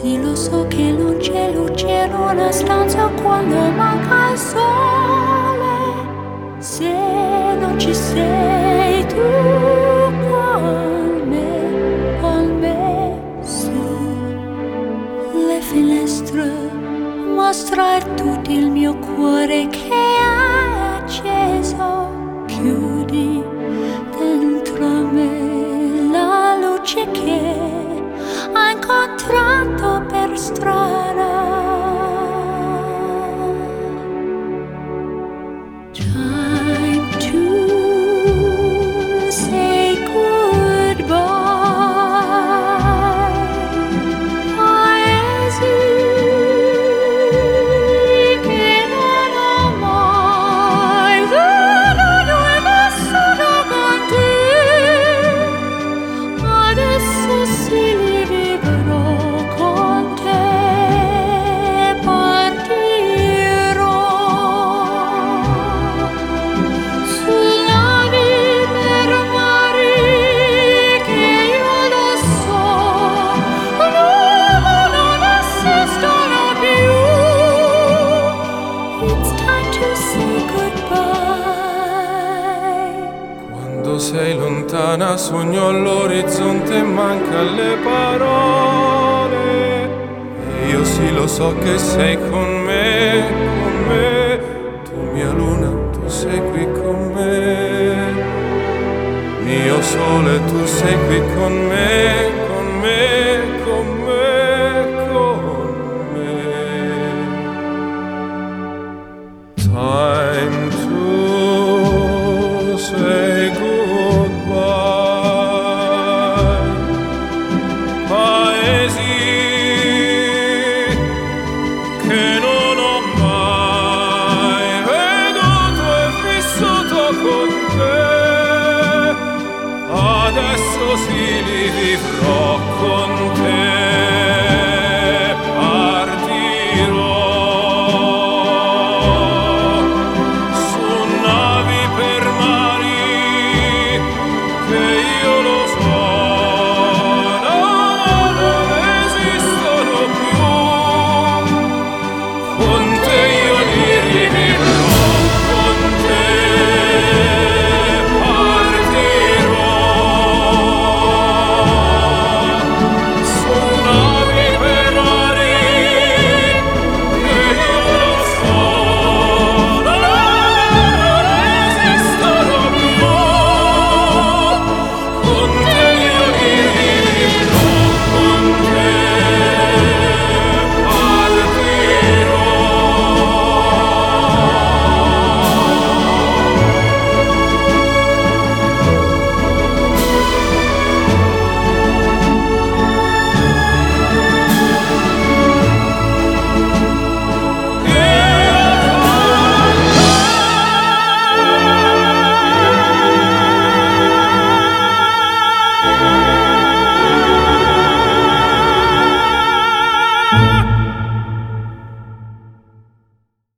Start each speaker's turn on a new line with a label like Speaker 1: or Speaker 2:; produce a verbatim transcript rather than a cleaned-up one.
Speaker 1: Sì, lo so che non c'è luce in una stanza quando manca il sole. Se non ci sei tu con me, con me su le finestre, mostrar tutto il mio cuore che è acceso. Chiudi dentro me la luce che ho incontrato per strada. Time to say goodbye. Paesi che non ho mai veduto e vissuto con te. Adesso sì li vivrò con te. Partirò sulla via per mari che io lo so, l'uomo non esistono più. It's time to say goodbye.
Speaker 2: Quando sei lontana sogno all'orizzonte e manca le parole. E io sì lo so che sei con me, con me. Tu mia luna, tu sei qui con me. Mio sole, tu sei qui con me.